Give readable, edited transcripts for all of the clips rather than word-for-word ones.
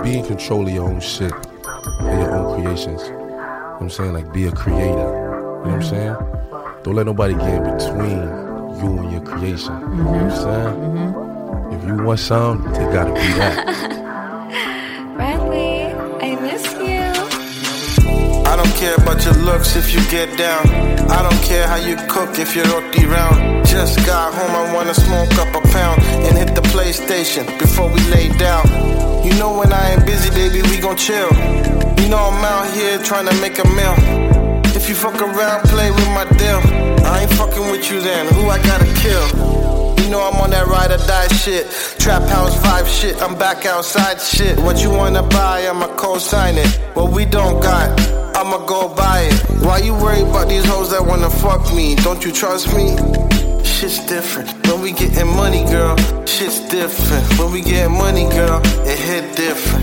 be in control of your own shit and your own creations. You know what I'm saying? Like, be a creator. You know what I'm saying? Don't let nobody get in between you and your creation. You know what I'm saying? If you want something, they gotta be that. Bradley, I miss you. I don't care about your looks if you get down. I don't care how you cook if you're roti round. Just got home, I wanna smoke up a pound and hit the PlayStation before we lay down. You know when I ain't busy, baby, we gon' chill. You know I'm out here trying to make a meal. If you fuck around, play with my deal. I ain't fucking with you then, who I gotta kill? You know I'm on that ride or die shit. Trap house vibe shit, I'm back outside shit. What you wanna buy, I'ma co-sign it. What we don't got, I'ma go buy it. Why you worry about these hoes that wanna fuck me? Don't you trust me? Shit's different. When we getting money, girl, shit's different. When we getting money, girl, it hit different.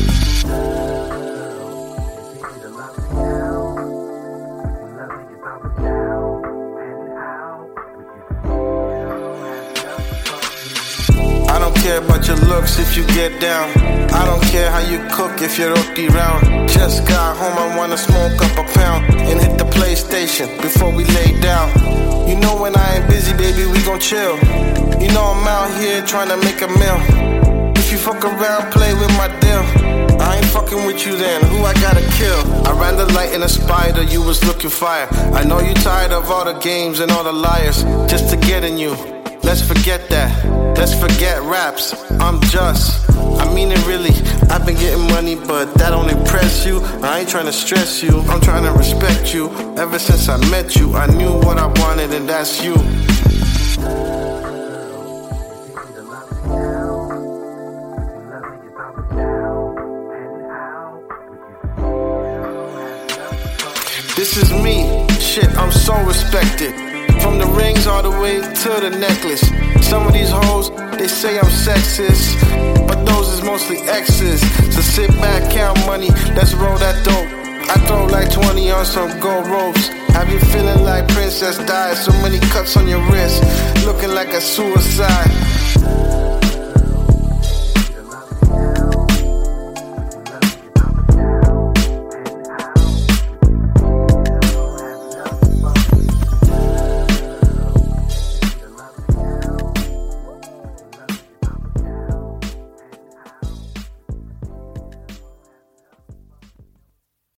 I don't care about your looks if you get down. I don't care how you cook if you're roti round. Just got home, I wanna smoke up a pound and hit the PlayStation before we lay down. You know when I ain't busy, baby, we gon' chill. You know I'm out here trying to make a meal. If you fuck around, play with my deal. I ain't fucking with you then, who I gotta kill? I ran the light in a spider, you was looking fire. I know you tired of all the games and all the liars just to get in you. Let's forget that, let's forget raps. I'm just, I mean it really. I've been getting money, but that don't impress you. I ain't trying to stress you, I'm trying to respect you. Ever since I met you, I knew what I wanted, and that's you. This is me, shit, I'm so respected. From the rings all the way to the necklace. Some of these hoes, they say I'm sexist, but those is mostly exes. So sit back, count money, let's roll that dope. I throw like 20 on some gold ropes. Have you feeling like Princess Di? So many cuts on your wrist, looking like a suicide.